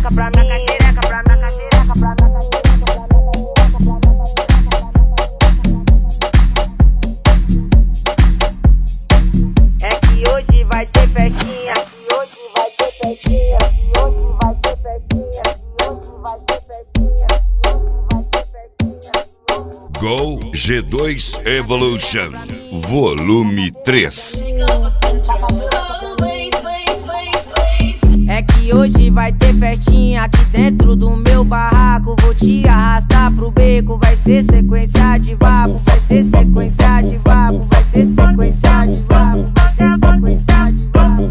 xereca pra mim, taca xereca pra mim, taca xereca pra mim. É que hoje vai ter festinha, é que hoje vai ter festinha, é que hoje vai ter festinha, é que hoje vai ter festinha, é que hoje vai ter festinha. Go G2 Evolution Volume 3. É que hoje vai ter festinha aqui dentro do meu barraco. Vou te arrastar pro beco, vai ser sequência de vapo, vai ser sequência de vapo, vai ser sequência de vapo, vai ser sequência de vapo.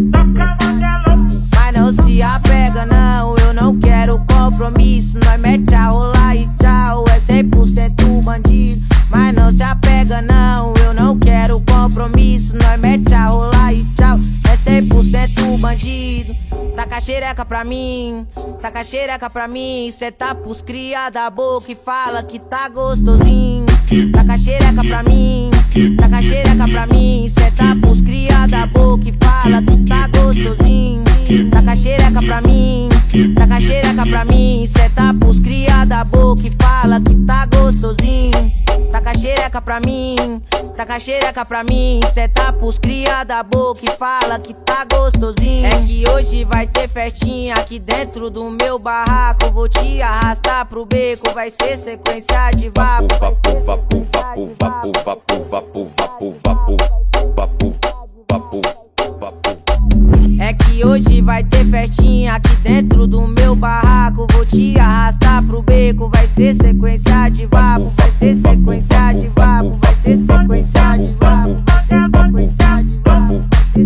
Mas não se apega não, eu não quero compromisso. Nós mete a rolar e tchau, é 100% bandido. Mas não se apega não, eu não quero compromisso. Nós mete a rolar e tchau, é 100% bandido. Taca xereca pra mim, taca xereca pra mim. Cê tá pros cria da boca e fala que tá gostosinho. Taca xereca pra mim, taca xereca pra mim. Cê tá pros cria da boca e fala que tá gostosinho. Taca xereca pra mim, taca xereca pra mim. Cê tá pros cria da boca e fala que tá gostosinho. Taca xereca pra mim, taca xereca pra mim. Cê tá pros cria da boca e fala que tá gostosinho. É que hoje vai ter festinha aqui dentro do meu barraco. Vou te arrastar pro beco, vai ser sequência de vapo. Vapu, vapu, vapu, vapu, vapu, vapu, vapu, vapu, vapu, vapu, vapu. É que hoje vai ter festinha aqui dentro do meu barraco. Vou te arrastar pro beco, vai ser sequência de vapo, vai ser sequência de vapo, vai ser sequência de vapo, vai ser sequência de vapo.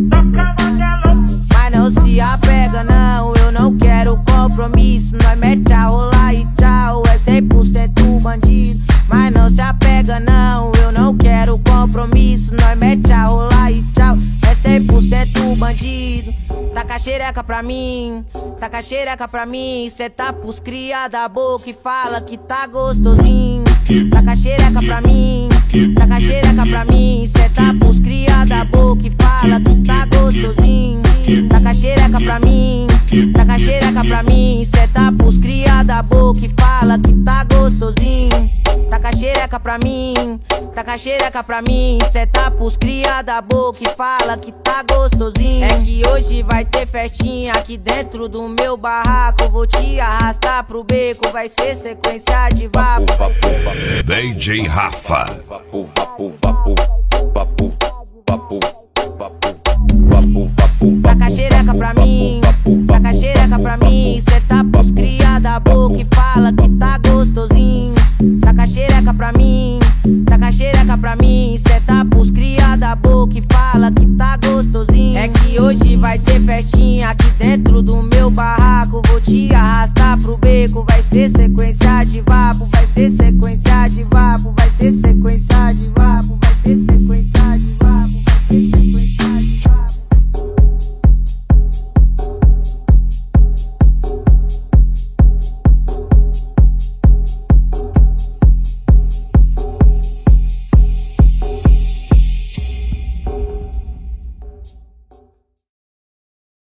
Mas não se apega não, eu não quero compromisso. Nós mete a rolar e tchau, é 100% bandido. Mas não se apega não, eu não quero compromisso. Nós mete a rolar e tchau, é 100% bandido. Taca xereca pra mim, taca xereca pra mim. Cê tá pros cria da boca e fala que tá gostosinho. Taca xereca pra mim, taca xereca pra mim. Cê tá pros cria da boca e fala que tá gostosinho. Taca xereca pra mim, taca xereca pra mim. Cê tá pros cria da boca e fala que tá gostosinho. Taca xereca pra mim, taca xereca pra mim. Cê tá pros cria da boca e fala que tá gostosinho. É que hoje vai ter festinha aqui dentro do meu barraco. Vou te arrastar pro beco, vai ser sequência de vapo. DJ Rafa. Vapu, vapu, vapu, vapu, vapu.